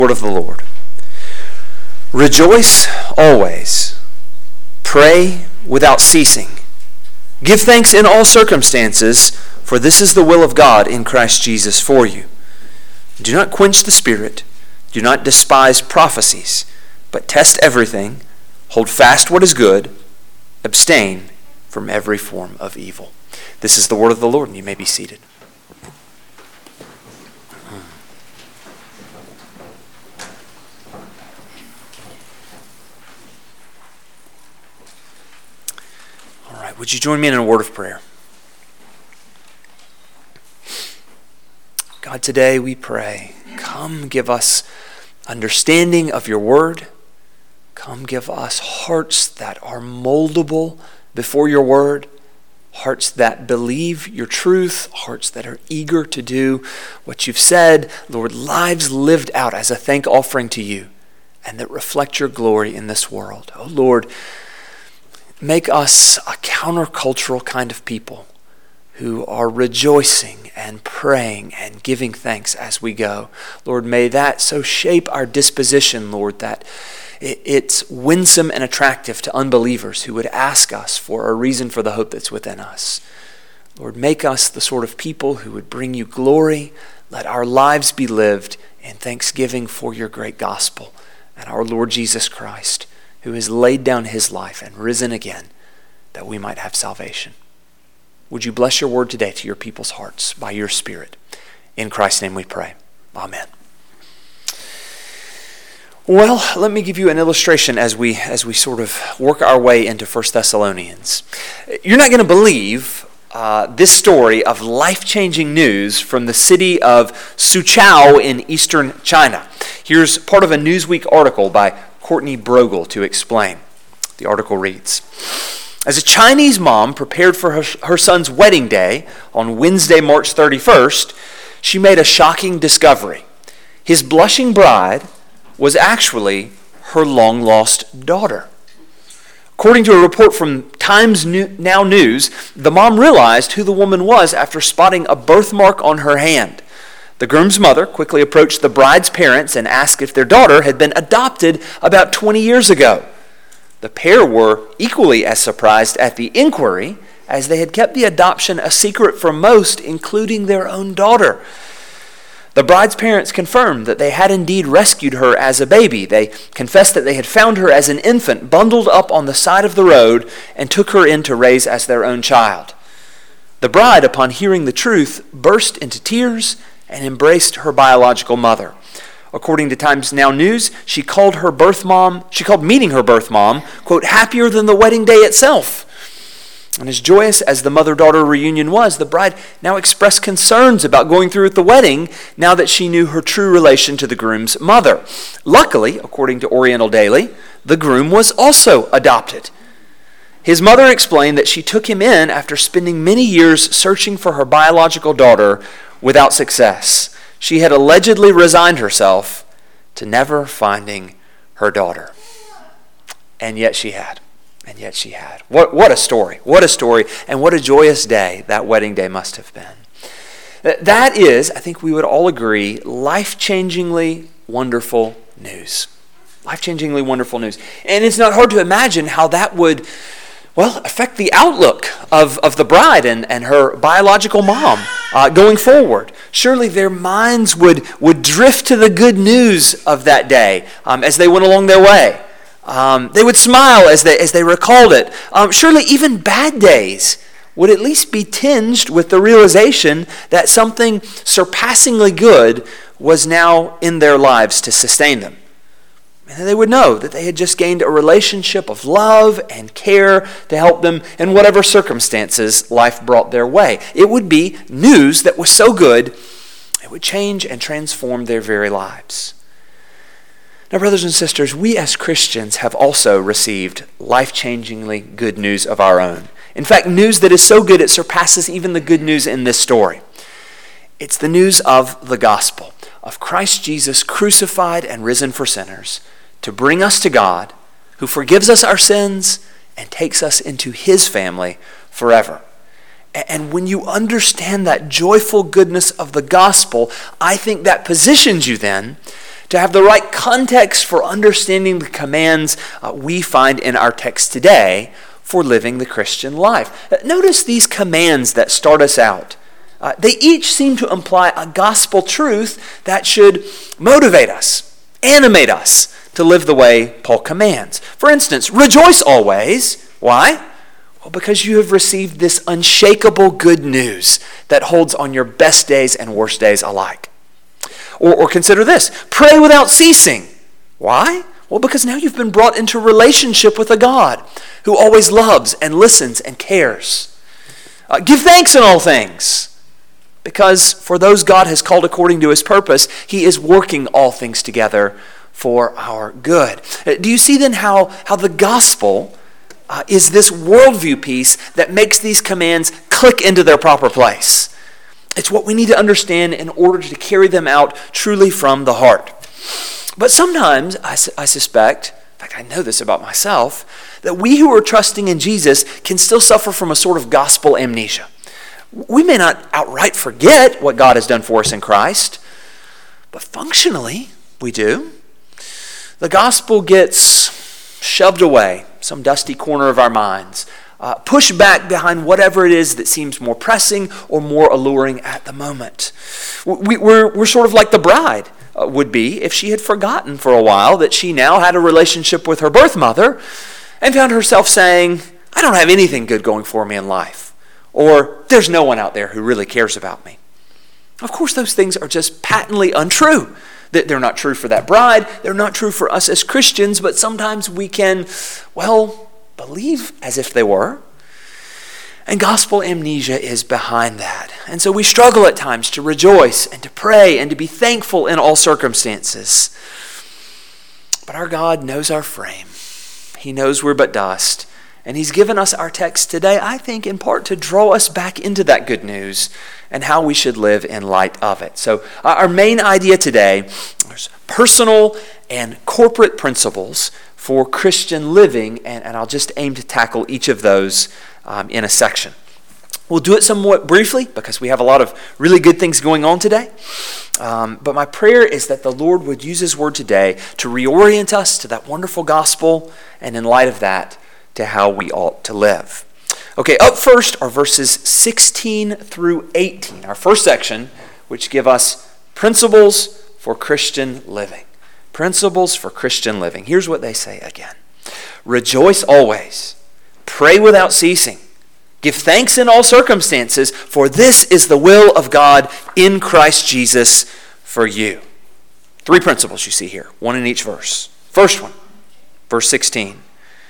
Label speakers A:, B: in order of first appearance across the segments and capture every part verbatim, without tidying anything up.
A: Word of the Lord. Rejoice always. Pray without ceasing. Give thanks in all circumstances, for this is the will of God in Christ Jesus for you. Do not quench the Spirit. Do not despise prophecies, but test everything. Hold fast what is good. Abstain from every form of evil. This is the word of the Lord, and you may be seated. All right, would you join me in a word of prayer? God, today we pray, come give us understanding of your word. Come give us hearts that are moldable before your word, hearts that believe your truth, hearts that are eager to do what you've said. Lord, lives lived out as a thank offering to you and that reflect your glory in this world. Oh Lord, make us a countercultural kind of people who are rejoicing and praying and giving thanks as we go. Lord, may that so shape our disposition, Lord, that it's winsome and attractive to unbelievers who would ask us for a reason for the hope that's within us. Lord, make us the sort of people who would bring you glory. Let our lives be lived in thanksgiving for your great gospel and our Lord Jesus Christ, who has laid down his life and risen again that we might have salvation. Would you bless your word today to your people's hearts by your Spirit? In Christ's name we pray. Amen. Well, let me give you an illustration as we as we sort of work our way into First Thessalonians. You're not going to believe uh, this story of life-changing news from the city of Suzhou in eastern China. Here's part of a Newsweek article by Courtney Brogel to explain. The article reads, as a Chinese mom prepared for her, her son's wedding day on Wednesday, March thirty-first, she made a shocking discovery. His blushing bride was actually her long-lost daughter. According to a report from Times Now News, the mom realized who the woman was after spotting a birthmark on her hand. The groom's mother quickly approached the bride's parents and asked if their daughter had been adopted about twenty years ago. The pair were equally as surprised at the inquiry, as they had kept the adoption a secret from most, including their own daughter. The bride's parents confirmed that they had indeed rescued her as a baby. They confessed that they had found her as an infant, bundled up on the side of the road, and took her in to raise as their own child. The bride, upon hearing the truth, burst into tears and embraced her biological mother. According to Times Now News, she called her birth mom, she called meeting her birth mom, quote, happier than the wedding day itself. And as joyous as the mother-daughter reunion was, the bride now expressed concerns about going through with the wedding now that she knew her true relation to the groom's mother. Luckily, according to Oriental Daily, the groom was also adopted. His mother explained that she took him in after spending many years searching for her biological daughter without success. She had allegedly resigned herself to never finding her daughter. And yet she had. And yet she had. What, what a story. What a story. And what a joyous day that wedding day must have been. That is, I think we would all agree, life-changingly wonderful news. Life-changingly wonderful news. And it's not hard to imagine how that would, well, affect the outlook of, of the bride and, and her biological mom uh, going forward. Surely their minds would, would drift to the good news of that day um, as they went along their way. Um, they would smile as they, as they recalled it. Um, surely even bad days would at least be tinged with the realization that something surpassingly good was now in their lives to sustain them. And they would know that they had just gained a relationship of love and care to help them in whatever circumstances life brought their way. It would be news that was so good, it would change and transform their very lives. Now, brothers and sisters, we as Christians have also received life-changingly good news of our own. In fact, news that is so good it surpasses even the good news in this story. It's the news of the gospel, of Christ Jesus crucified and risen for sinners, to bring us to God, who forgives us our sins and takes us into his family forever. And when you understand that joyful goodness of the gospel, I think that positions you then to have the right context for understanding the commands uh, we find in our text today for living the Christian life. Notice these commands that start us out. Uh, they each seem to imply a gospel truth that should motivate us, animate us to live the way Paul commands. For instance, rejoice always. Why? Well, because you have received this unshakable good news that holds on your best days and worst days alike. Or, or consider this, pray without ceasing. Why? Well, because now you've been brought into relationship with a God who always loves and listens and cares. Uh, give thanks in all things, because for those God has called according to his purpose, he is working all things together for our good. Uh, do you see then how, how the gospel uh, is this worldview piece that makes these commands click into their proper place? It's what we need to understand in order to carry them out truly from the heart. But sometimes, I, su- I suspect, in fact, I know this about myself, that we who are trusting in Jesus can still suffer from a sort of gospel amnesia. We may not outright forget what God has done for us in Christ, but functionally, we do. The gospel gets shoved away, some dusty corner of our minds, uh, pushed back behind whatever it is that seems more pressing or more alluring at the moment. We, we're, we're sort of like the bride uh, would be if she had forgotten for a while that she now had a relationship with her birth mother and found herself saying, I don't have anything good going for me in life, or there's no one out there who really cares about me. Of course, those things are just patently untrue. They're not true for that bride. They're not true for us as Christians, but sometimes we can, well, believe as if they were. And gospel amnesia is behind that. And so we struggle at times to rejoice and to pray and to be thankful in all circumstances. But our God knows our frame. He knows we're but dust. And he's given us our text today, I think, in part to draw us back into that good news and how we should live in light of it. So uh, our main idea today is personal and corporate principles for Christian living, and, and I'll just aim to tackle each of those um, in a section. We'll do it somewhat briefly because we have a lot of really good things going on today. Um, but my prayer is that the Lord would use his word today to reorient us to that wonderful gospel, and in light of that, to how we ought to live. Okay, up first are verses sixteen through eighteen, our first section, which give us principles for Christian living. Principles for Christian living. Here's what they say again. Rejoice always. Pray without ceasing. Give thanks in all circumstances, for this is the will of God in Christ Jesus for you. Three principles you see here, one in each verse. First one, verse sixteen.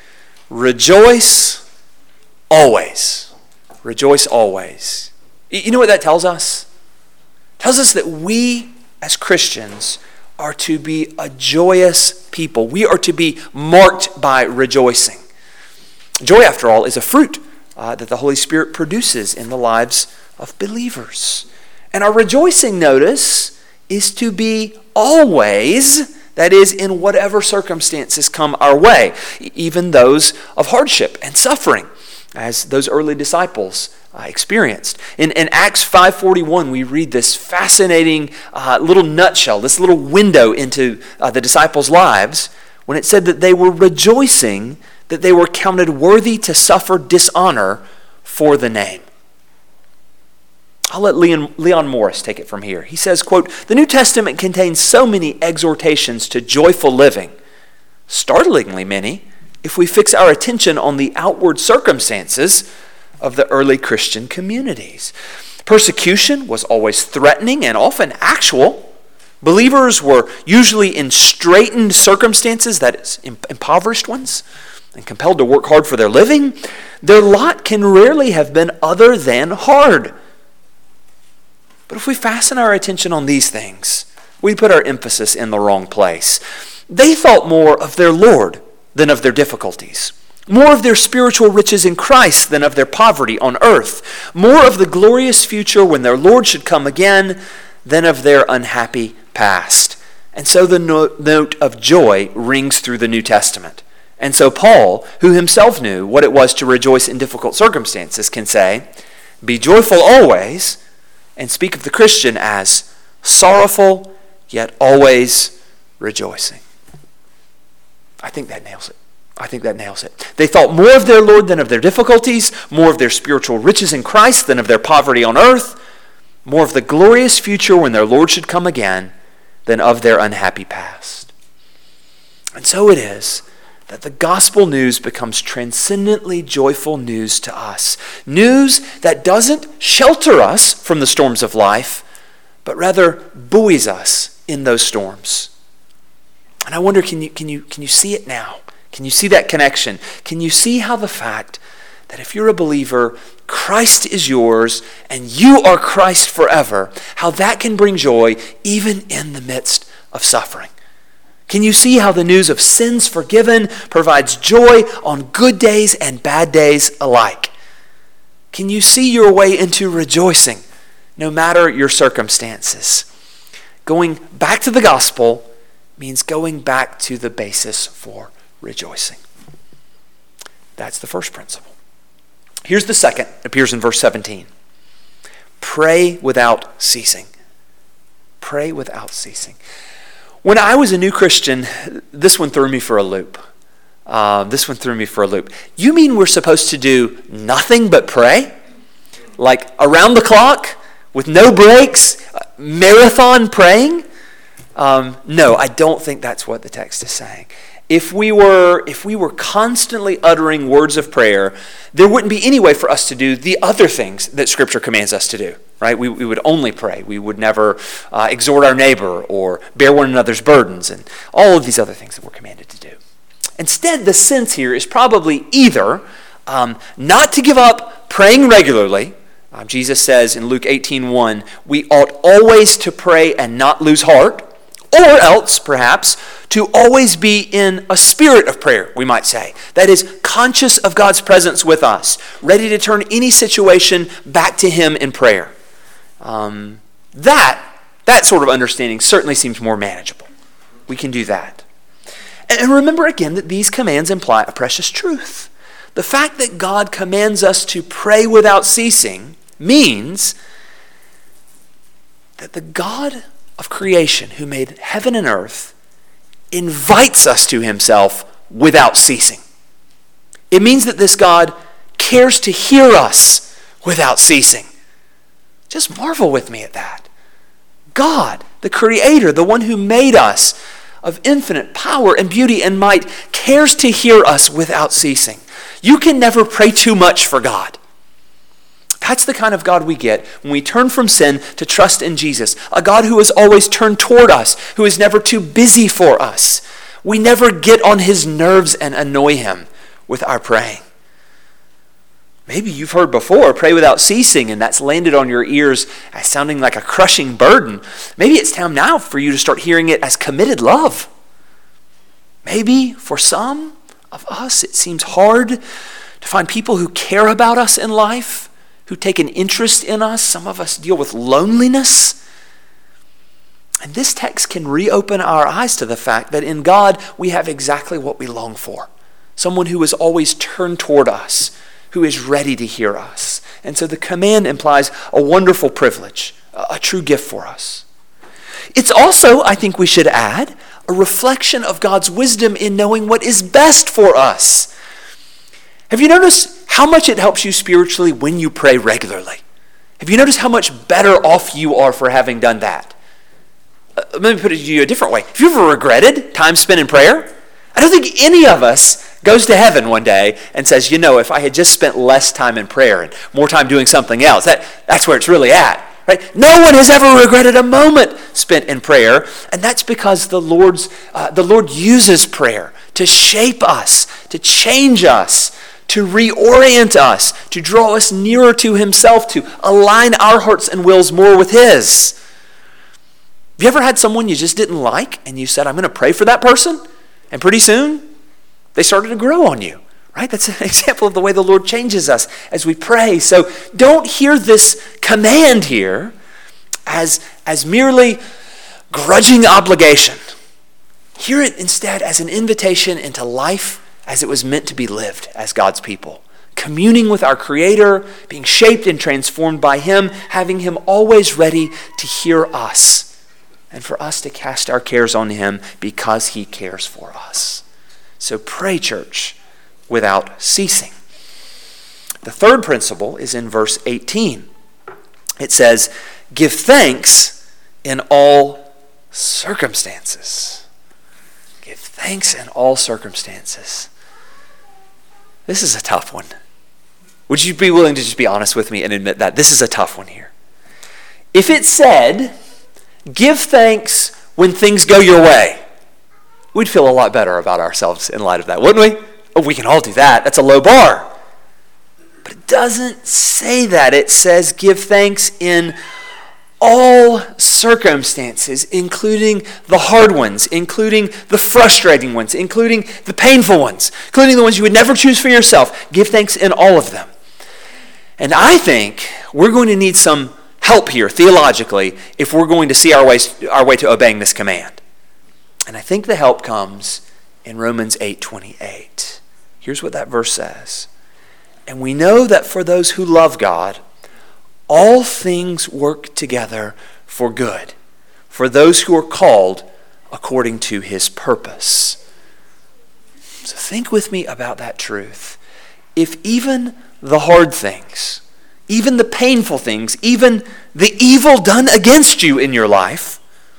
A: Rejoice always. Rejoice always. You know what that tells us? It tells us that we as Christians are to be a joyous people. We are to be marked by rejoicing. Joy, after all, is a fruit uh, that the Holy Spirit produces in the lives of believers. And our rejoicing, notice, is to be always, that is, in whatever circumstances come our way, even those of hardship and suffering, as those early disciples uh, experienced. In, in Acts five forty-one, we read this fascinating uh, little nutshell, this little window into uh, the disciples' lives, when it said that they were rejoicing that they were counted worthy to suffer dishonor for the name. I'll let Leon, Leon Morris take it from here. He says, quote, "The New Testament contains so many exhortations to joyful living, startlingly many, if we fix our attention on the outward circumstances of the early Christian communities. Persecution was always threatening and often actual. Believers were usually in straitened circumstances, that is, impoverished ones, and compelled to work hard for their living. Their lot can rarely have been other than hard. But if we fasten our attention on these things, we put our emphasis in the wrong place. They thought more of their Lord than of their difficulties, more of their spiritual riches in Christ than of their poverty on earth, more of the glorious future when their Lord should come again than of their unhappy past." And so the no- note of joy rings through the New Testament. And so Paul, who himself knew what it was to rejoice in difficult circumstances, can say, "Be joyful always," and speak of the Christian as sorrowful, yet always rejoicing. I think that nails it. I think that nails it. They thought more of their Lord than of their difficulties, more of their spiritual riches in Christ than of their poverty on earth, more of the glorious future when their Lord should come again than of their unhappy past. And so it is that the gospel news becomes transcendently joyful news to us. News that doesn't shelter us from the storms of life, but rather buoys us in those storms. And I wonder, can you, can you, can you see it now? Can you see that connection? Can you see how the fact that if you're a believer, Christ is yours and you are Christ forever, how that can bring joy even in the midst of suffering? Can you see how the news of sins forgiven provides joy on good days and bad days alike? Can you see your way into rejoicing no matter your circumstances? Going back to the gospel means going back to the basis for rejoicing. That's the first principle. Here's the second. It appears in verse seventeen. Pray without ceasing. Pray without ceasing. When I was a new Christian, this one threw me for a loop. Uh, this one threw me for a loop. You mean we're supposed to do nothing but pray? Like around the clock with no breaks, marathon praying? Um, no, I don't think that's what the text is saying. If we were if we were constantly uttering words of prayer, there wouldn't be any way for us to do the other things that Scripture commands us to do, right? We, we would only pray. We would never uh, exhort our neighbor or bear one another's burdens and all of these other things that we're commanded to do. Instead, the sense here is probably either um, not to give up praying regularly. Um, Jesus says in Luke eighteen one, we ought always to pray and not lose heart, or else, perhaps, to always be in a spirit of prayer, we might say. That is, conscious of God's presence with us, ready to turn any situation back to Him in prayer. Um, that, that sort of understanding certainly seems more manageable. We can do that. And remember again that these commands imply a precious truth. The fact that God commands us to pray without ceasing means that the God of creation who made heaven and earth invites us to Himself without ceasing. It means that this God cares to hear us without ceasing. Just marvel with me at that. God, the Creator, the one who made us of infinite power and beauty and might, cares to hear us without ceasing. You can never pray too much for God. That's the kind of God we get when we turn from sin to trust in Jesus. A God who is always turned toward us, who is never too busy for us. We never get on His nerves and annoy Him with our praying. Maybe you've heard before, pray without ceasing, and that's landed on your ears as sounding like a crushing burden. Maybe it's time now for you to start hearing it as committed love. Maybe for some of us, it seems hard to find people who care about us in life, who take an interest in us. Some of us deal with loneliness. And this text can reopen our eyes to the fact that in God we have exactly what we long for. Someone who is always turned toward us, who is ready to hear us. And so the command implies a wonderful privilege, a true gift for us. It's also, I think we should add, a reflection of God's wisdom in knowing what is best for us. Have you noticed how much it helps you spiritually when you pray regularly? Have you noticed how much better off you are for having done that? Uh, let me put it to you a different way. Have you ever regretted time spent in prayer? I don't think any of us goes to heaven one day and says, you know, if I had just spent less time in prayer and more time doing something else, that, that's where it's really at. Right? No one has ever regretted a moment spent in prayer, and that's because the Lord's uh, the Lord uses prayer to shape us, to change us, to reorient us, to draw us nearer to Himself, to align our hearts and wills more with His. Have you ever had someone you just didn't like, and you said, I'm going to pray for that person, and pretty soon they started to grow on you? Right? That's an example of the way the Lord changes us as we pray. So don't hear this command here as, as merely grudging obligation. Hear it instead as an invitation into life as it was meant to be lived as God's people. Communing with our Creator, being shaped and transformed by Him, having Him always ready to hear us. and for us to cast our cares on him because he cares for us. So pray, church, without ceasing. The third principle is in verse eighteen. It says, give thanks in all circumstances. Give thanks in all circumstances. This is a tough one. Would you be willing to just be honest with me and admit that? This is a tough one here. If it said, give thanks when things go your way, we'd feel a lot better about ourselves in light of that, wouldn't we? Oh, we can all do that. That's a low bar. But it doesn't say that. It says give thanks in all circumstances, including the hard ones, including the frustrating ones, including the painful ones, including the ones you would never choose for yourself. Give thanks in all of them. And I think we're going to need some help here theologically if we're going to see our way, our way to obeying this command. And I think the help comes in Romans eight twenty-eight. Here's what that verse says. And we know that for those who love God, all things work together for good, for those who are called according to his purpose. So think with me about that truth. If even the hard things, even the painful things, even the evil done against you in your life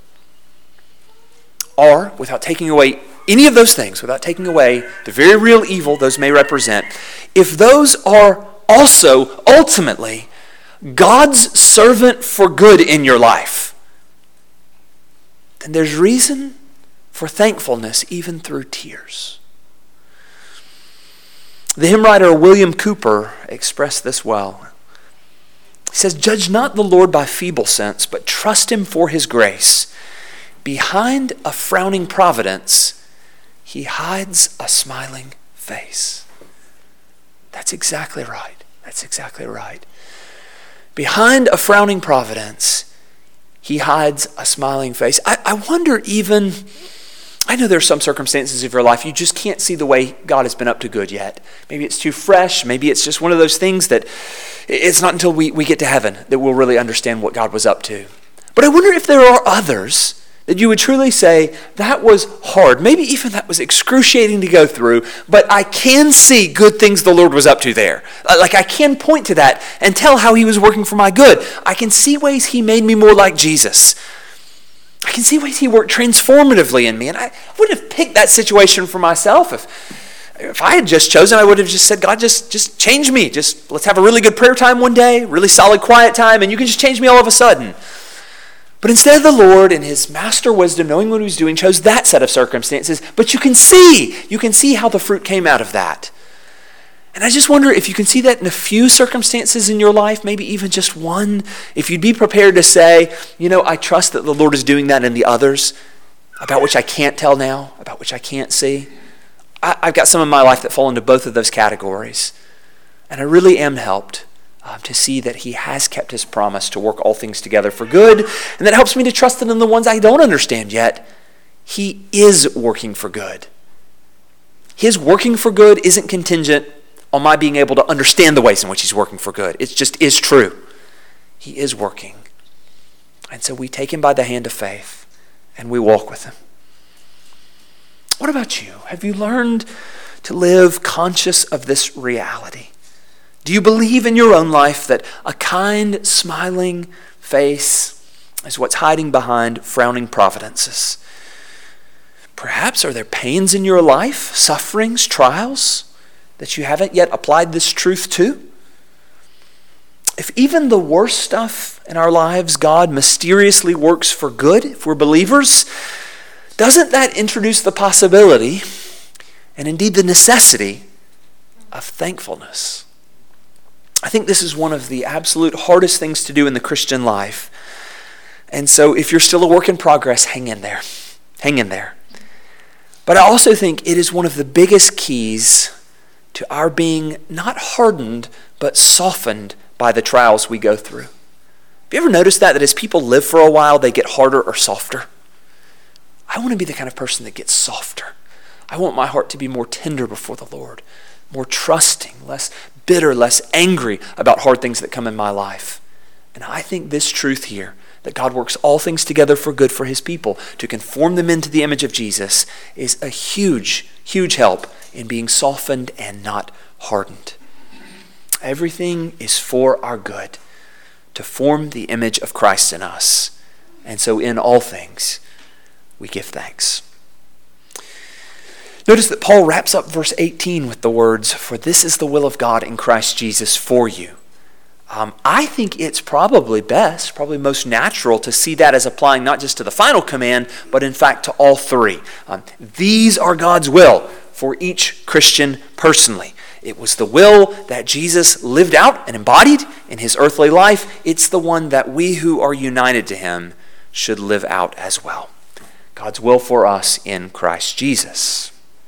A: are, without taking away any of those things, without taking away the very real evil those may represent, if those are also ultimately God's servant for good in your life, then there's reason for thankfulness even through tears. The hymn writer William Cooper expressed this well. He says, judge not the Lord by feeble sense, but trust him for his grace. Behind a frowning providence, he hides a smiling face. That's exactly right. That's exactly right. Behind a frowning providence, he hides a smiling face. I, I wonder even, I know there are some circumstances of your life you just can't see the way God has been up to good yet. Maybe it's too fresh. Maybe it's just one of those things that it's not until we, we get to heaven that we'll really understand what God was up to. But I wonder if there are others that you would truly say, that was hard. Maybe even that was excruciating to go through, but I can see good things the Lord was up to there. Like I can point to that and tell how he was working for my good. I can see ways he made me more like Jesus. I can see ways he worked transformatively in me. And I wouldn't have picked that situation for myself. If, if I had just chosen, I would have just said, God, just, just change me. Just let's have a really good prayer time one day, really solid quiet time, and you can just change me all of a sudden. But instead, the Lord, in his master wisdom, knowing what he was doing, chose that set of circumstances. But you can see, you can see how the fruit came out of that. And I just wonder if you can see that in a few circumstances in your life, maybe even just one, if you'd be prepared to say, you know, I trust that the Lord is doing that in the others, about which I can't tell now, about which I can't see. I, I've got some in my life that fall into both of those categories. And I really am helped Um, to see that he has kept his promise to work all things together for good. And that helps me to trust that in the ones I don't understand yet, he is working for good. His working for good isn't contingent on my being able to understand the ways in which he's working for good. It just is true. He is working. And so we take him by the hand of faith and we walk with him. What about you? Have you learned to live conscious of this reality? Do you believe in your own life that a kind, smiling face is what's hiding behind frowning providences? Perhaps are there pains in your life, sufferings, trials that you haven't yet applied this truth to? If even the worst stuff in our lives God mysteriously works for good, if we're believers, doesn't that introduce the possibility and indeed the necessity of thankfulness? I think this is one of the absolute hardest things to do in the Christian life. And so if you're still a work in progress, hang in there. Hang in there. But I also think it is one of the biggest keys to our being not hardened, but softened by the trials we go through. Have you ever noticed that, that as people live for a while, they get harder or softer? I want to be the kind of person that gets softer. I want my heart to be more tender before the Lord, more trusting, less bitter, less angry about hard things that come in my life. And I think this truth here, that God works all things together for good for his people, to conform them into the image of Jesus, is a huge, huge help in being softened and not hardened. Everything is for our good, to form the image of Christ in us. And so in all things, we give thanks. Notice that Paul wraps up verse eighteen with the words, "For this is the will of God in Christ Jesus for you." Um, I think it's probably best, probably most natural to see that as applying not just to the final command, but in fact to all three. Um, these are God's will for each Christian personally. It was the will that Jesus lived out and embodied in his earthly life. It's the one that we who are united to him should live out as well. God's will for us in Christ Jesus.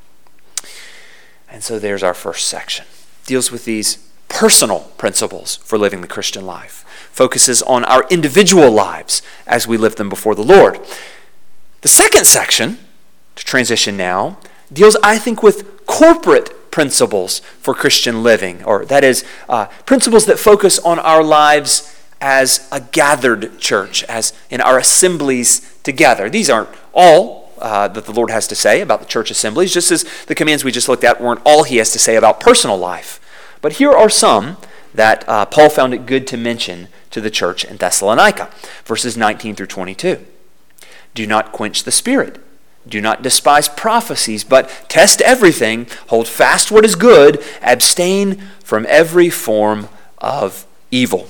A: And so there's our first section. Deals with these personal principles for living the Christian life. Focuses on our individual lives as we live them before the Lord. The second section, to transition now, deals, I think, with corporate principles for Christian living, or that is, uh, principles that focus on our lives as a gathered church, as in our assemblies together. These aren't all uh, that the Lord has to say about the church assemblies, just as the commands we just looked at weren't all he has to say about personal life. But here are some that uh, Paul found it good to mention to the church in Thessalonica, verses nineteen through twenty-two. Do not quench the spirit. Do not despise prophecies, but test everything. Hold fast what is good. Abstain from every form of evil.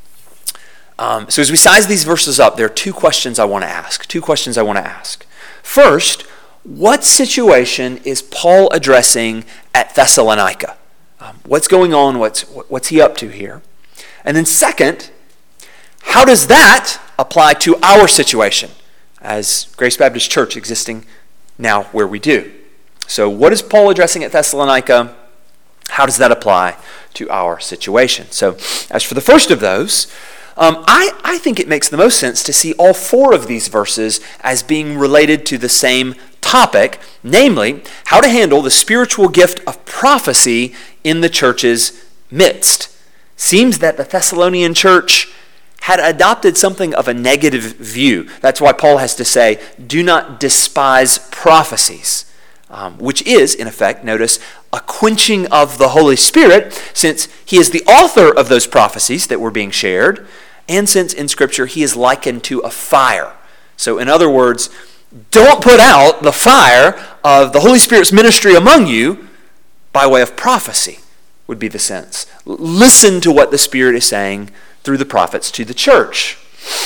A: Um, so as we size these verses up, there are two questions I want to ask. Two questions I want to ask. First, what situation is Paul addressing at Thessalonica? Um, what's going on? What's, what's he up to here? And then second, how does that apply to our situation as Grace Baptist Church existing now where we do? So what is Paul addressing at Thessalonica? How does that apply to our situation? So as for the first of those, um, I, I think it makes the most sense to see all four of these verses as being related to the same topic, namely how to handle the spiritual gift of prophecy in the church's midst. Seems that the Thessalonian church had adopted something of a negative view. That's why Paul has to say, do not despise prophecies, um, which is, in effect, notice, a quenching of the Holy Spirit, since he is the author of those prophecies that were being shared, and since in Scripture he is likened to a fire. So in other words, don't put out the fire of the Holy Spirit's ministry among you by way of prophecy, would be the sense. Listen to what the Spirit is saying through the prophets to the church.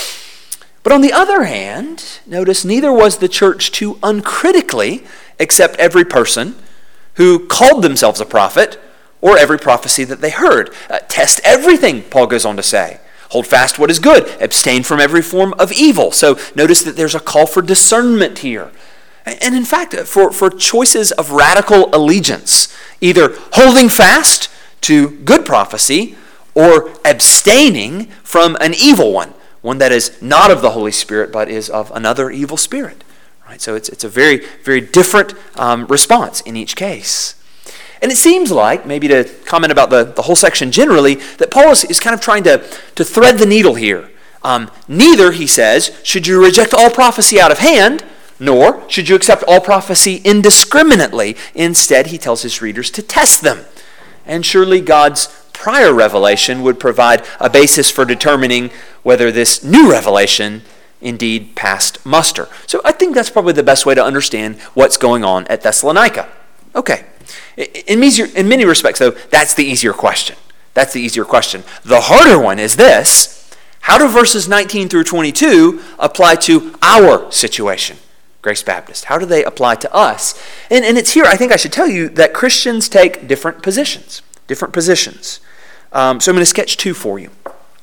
A: But on the other hand, notice neither was the church to uncritically accept every person who called themselves a prophet or every prophecy that they heard. Uh, test everything, Paul goes on to say. Hold fast what is good. Abstain from every form of evil. So notice that there's a call for discernment here. And in fact, for, for choices of radical allegiance, either holding fast to good prophecy or abstaining from an evil one, one that is not of the Holy Spirit but is of another evil spirit. Right? So it's, it's a very, very different um, response in each case. And it seems like, maybe to comment about the, the whole section generally, that Paul is, is kind of trying to, to thread the needle here. Um, neither, he says, should you reject all prophecy out of hand, nor should you accept all prophecy indiscriminately. Instead, he tells his readers to test them. And surely God's prior revelation would provide a basis for determining whether this new revelation indeed passed muster. So I think that's probably the best way to understand what's going on at Thessalonica. Okay. In many respects, though, that's the easier question. That's the easier question. The harder one is this: how do verses nineteen through twenty-two apply to our situation, Grace Baptist? How do they apply to us? And, and it's here, I think I should tell you, that Christians take different positions. Different positions. Um, so I'm going to sketch two for you.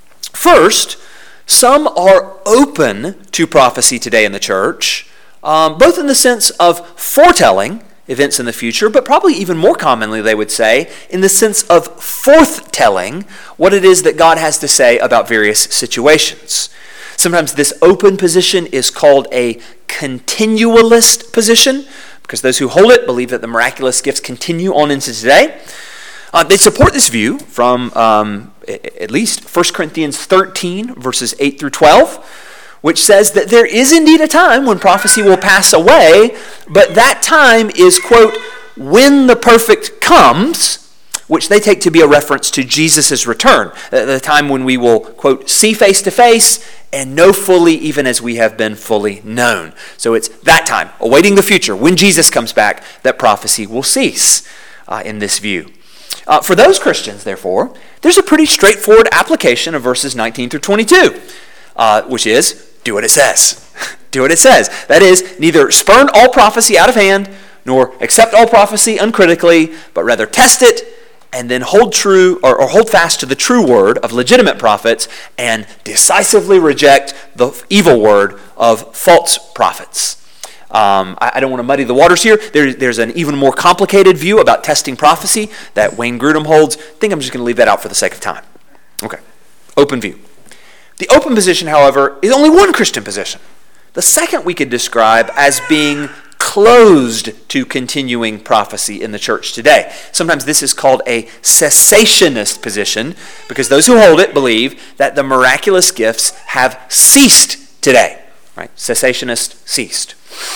A: First, some are open to prophecy today in the church, um, both in the sense of foretelling events in the future, but probably even more commonly, they would say, in the sense of forthtelling what it is that God has to say about various situations. Sometimes this open position is called a continualist position, because those who hold it believe that the miraculous gifts continue on into today. Uh, they support this view from um, at least First Corinthians thirteen, verses eight through twelve, which says that there is indeed a time when prophecy will pass away, but that time is, quote, when the perfect comes, which they take to be a reference to Jesus' return, the time when we will, quote, see face to face and know fully even as we have been fully known. So it's that time, awaiting the future, when Jesus comes back, that prophecy will cease uh, in this view. Uh, for those Christians, therefore, there's a pretty straightforward application of verses nineteen through twenty-two, uh, which is, do what it says. Do what it says. That is, neither spurn all prophecy out of hand, nor accept all prophecy uncritically, but rather test it, and then hold true or, or hold fast to the true word of legitimate prophets, and decisively reject the evil word of false prophets. Um, I, I don't want to muddy the waters here. There, there's an even more complicated view about testing prophecy that Wayne Grudem holds. I think I'm just going to leave that out for the sake of time. Okay, open view. The open position, however, is only one Christian position. The second we could describe as being closed to continuing prophecy in the church today. Sometimes this is called a cessationist position because those who hold it believe that the miraculous gifts have ceased today. Right? Cessationist, ceased.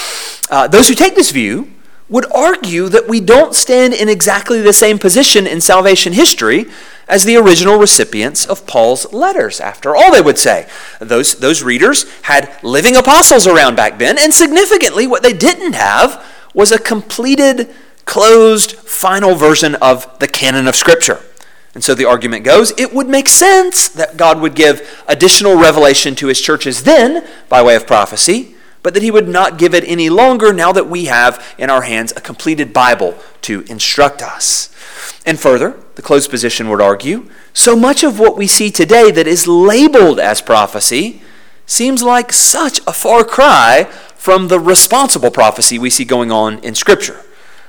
A: Uh, those who take this view would argue that we don't stand in exactly the same position in salvation history as the original recipients of Paul's letters. After all, they would say, those, those readers had living apostles around back then, and significantly, what they didn't have was a completed, closed, final version of the canon of Scripture. And so the argument goes, it would make sense that God would give additional revelation to his churches then, by way of prophecy, but that he would not give it any longer now that we have in our hands a completed Bible to instruct us. And further, the closed position would argue, so much of what we see today that is labeled as prophecy seems like such a far cry from the responsible prophecy we see going on in Scripture.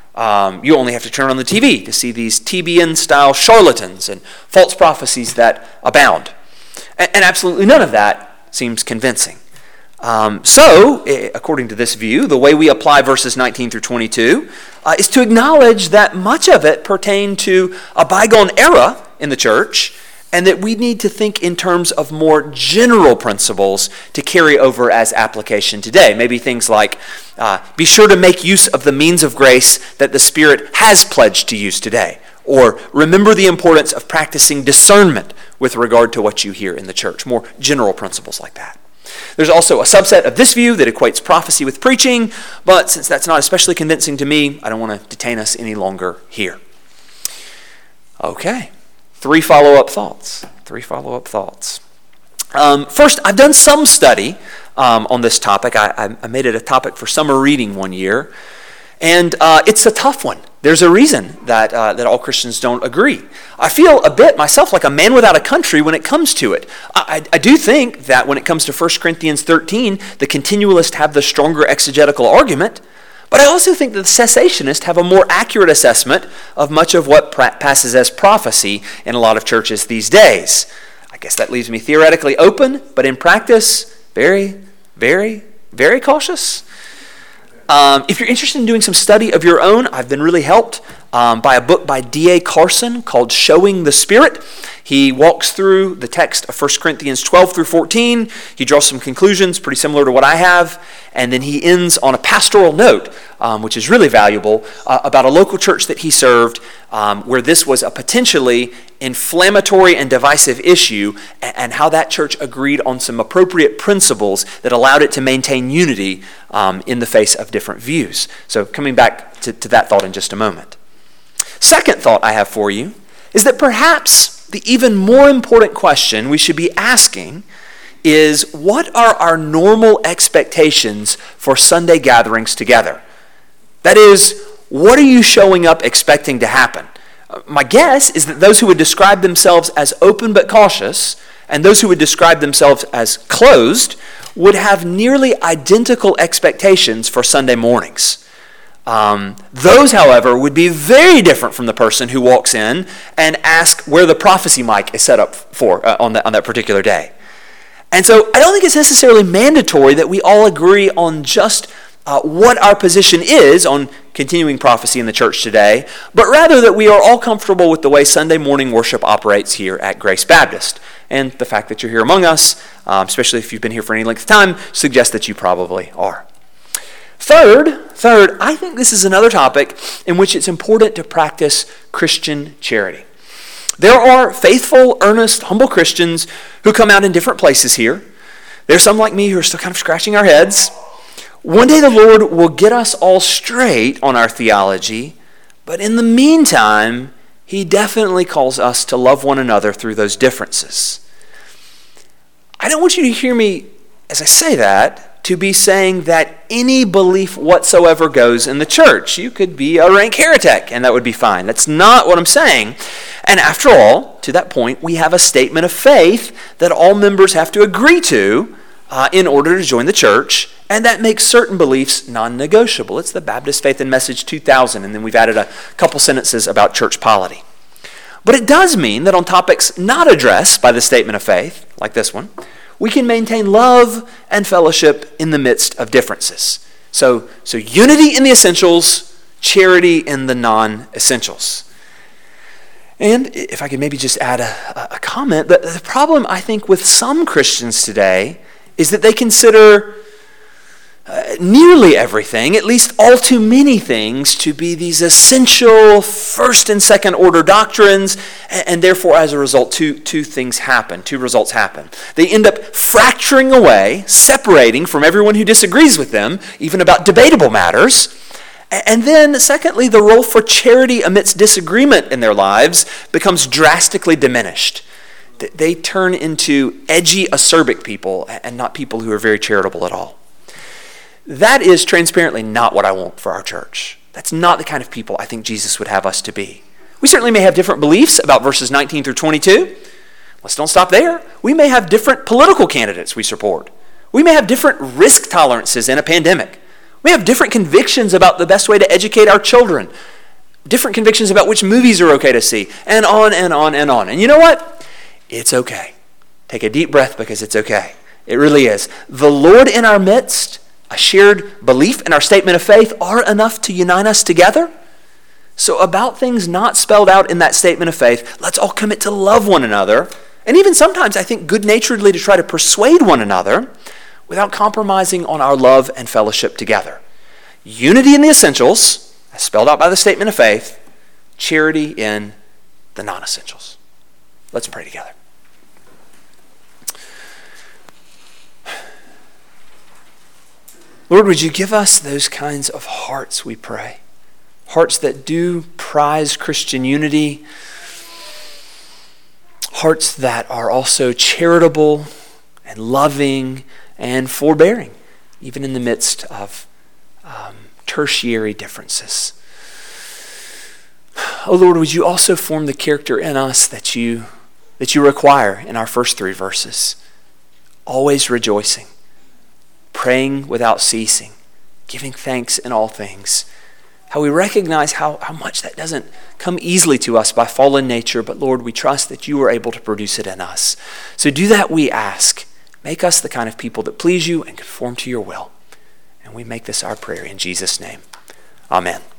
A: Um, you only have to turn on the T V to see these T B N-style charlatans and false prophecies that abound. And, and absolutely none of that seems convincing. Um, so, according to this view, the way we apply verses nineteen through twenty-two uh, is to acknowledge that much of it pertained to a bygone era in the church, and that we need to think in terms of more general principles to carry over as application today. Maybe things like, uh, be sure to make use of the means of grace that the Spirit has pledged to use today. Or remember the importance of practicing discernment with regard to what you hear in the church. More general principles like that. There's also a subset of this view that equates prophecy with preaching, but since that's not especially convincing to me, I don't want to detain us any longer here. Okay, three follow-up thoughts. Three follow-up thoughts. Um, first, I've done some study um, on this topic. I, I made it a topic for summer reading one year, and uh, it's a tough one. There's a reason that uh, that all Christians don't agree. I feel a bit myself like a man without a country when it comes to it. I, I, I do think that when it comes to First Corinthians thirteen, the continualists have the stronger exegetical argument, but I also think that the cessationists have a more accurate assessment of much of what pra- passes as prophecy in a lot of churches these days. I guess that leaves me theoretically open, but in practice, very, very, very cautious. Um, if you're interested in doing some study of your own, I've been really helped um, by a book by D A Carson called Showing the Spirit. He walks through the text of First Corinthians twelve through fourteen. He draws some conclusions pretty similar to what I have, and then he ends on a pastoral note, um, which is really valuable, uh, about a local church that he served um, where this was a potentially inflammatory and divisive issue, and, and how that church agreed on some appropriate principles that allowed it to maintain unity um, in the face of different views. So coming back to, to that thought in just a moment. Second thought I have for you is that perhaps the even more important question we should be asking is, what are our normal expectations for Sunday gatherings together? That is, what are you showing up expecting to happen? My guess is that those who would describe themselves as open but cautious, and those who would describe themselves as closed, would have nearly identical expectations for Sunday mornings. Um, those, however, would be very different from the person who walks in and asks where the prophecy mic is set up for uh, on, that, on that particular day. And so I don't think it's necessarily mandatory that we all agree on just uh, what our position is on continuing prophecy in the church today, but rather that we are all comfortable with the way Sunday morning worship operates here at Grace Baptist. and the fact that you're here among us, um, especially if you've been here for any length of time, suggests that you probably are. Third, third, I think this is another topic in which it's important to practice Christian charity. There are faithful, earnest, humble Christians who come out in different places here. There's some like me who are still kind of scratching our heads. One day the Lord will get us all straight on our theology, but in the meantime, He definitely calls us to love one another through those differences. I don't want you to hear me, as I say that, to be saying that any belief whatsoever goes in the church. You could be a rank heretic, and that would be fine. That's not what I'm saying. And after all, to that point, we have a statement of faith that all members have to agree to uh, in order to join the church, and that makes certain beliefs non-negotiable. It's the Baptist Faith and Message two thousand, and then we've added a couple sentences about church polity. But it does mean that on topics not addressed by the statement of faith, like this one, we can maintain love and fellowship in the midst of differences. So, so unity in the essentials, charity in the non-essentials. And if I could maybe just add a, a comment, the, the problem I think with some Christians today is that they consider uh, nearly everything, at least all too many things, to be these essential first and second order doctrines, and, and therefore as a result two, two things happen, two results happen. They end up fracturing away, separating from everyone who disagrees with them, even about debatable matters. And then, secondly, the role for charity amidst disagreement in their lives becomes drastically diminished. They turn into edgy, acerbic people and not people who are very charitable at all. That is transparently not what I want for our church. That's not the kind of people I think Jesus would have us to be. We certainly may have different beliefs about verses nineteen through twenty-two. Let's don't stop there. We may have different political candidates we support. We may have different risk tolerances in a pandemic. We have different convictions about the best way to educate our children, different convictions about which movies are okay to see, and on and on and on. And you know what? It's okay. Take a deep breath because it's okay. It really is. The Lord in our midst, a shared belief in our statement of faith are enough to unite us together. So about things not spelled out in that statement of faith, let's all commit to love one another, and even sometimes I think good-naturedly to try to persuade one another, without compromising on our love and fellowship together. Unity in the essentials, as spelled out by the statement of faith, charity in the non-essentials. Let's pray together. Lord, would you give us those kinds of hearts, we pray. Hearts that do prize Christian unity. Hearts that are also charitable and loving and forbearing, even in the midst of um, tertiary differences. Oh Lord, would you also form the character in us that you that you require in our first three verses. Always rejoicing, praying without ceasing, giving thanks in all things. How we recognize how, how much that doesn't come easily to us by fallen nature, but Lord, we trust that you are able to produce it in us. So do that, we ask. Make us the kind of people that please you and conform to your will. And we make this our prayer in Jesus' name. Amen.